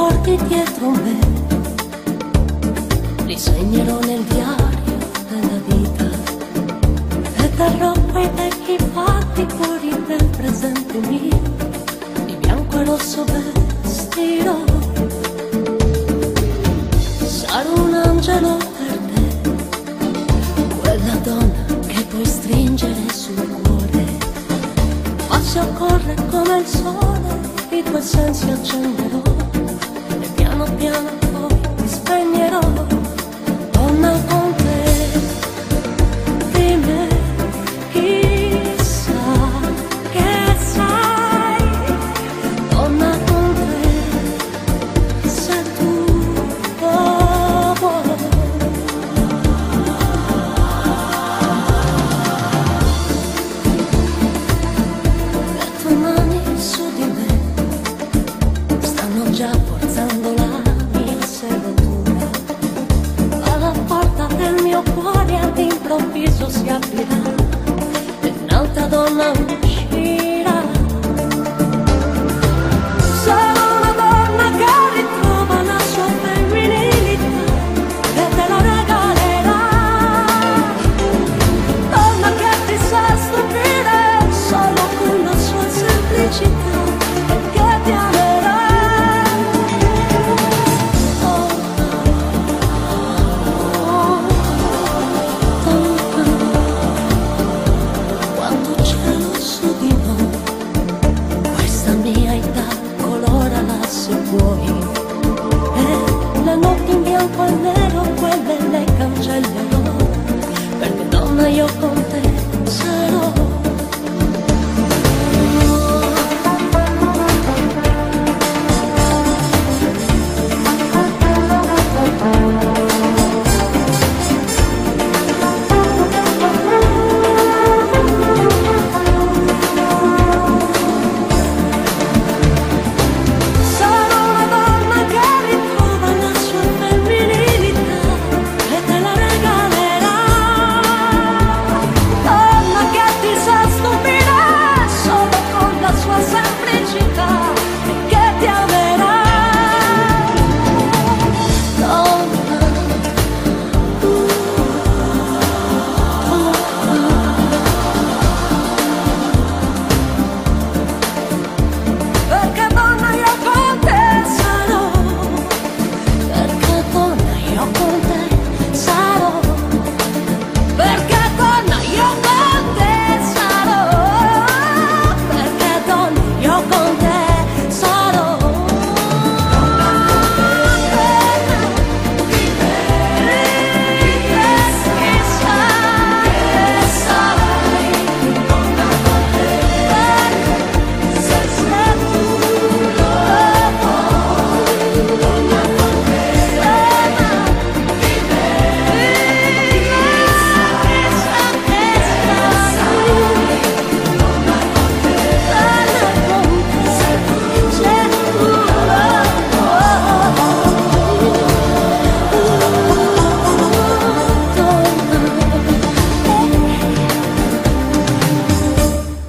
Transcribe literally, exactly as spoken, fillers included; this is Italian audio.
porti dietro me, li segnerò nel diario della vita e darò quei vecchi fatti fuori del presente mio, di bianco e rosso vestirò. Sarò un angelo per te, quella donna che puoi stringere sul cuore, ma se occorre come il sole i tuoi sensi accenderò e piano piano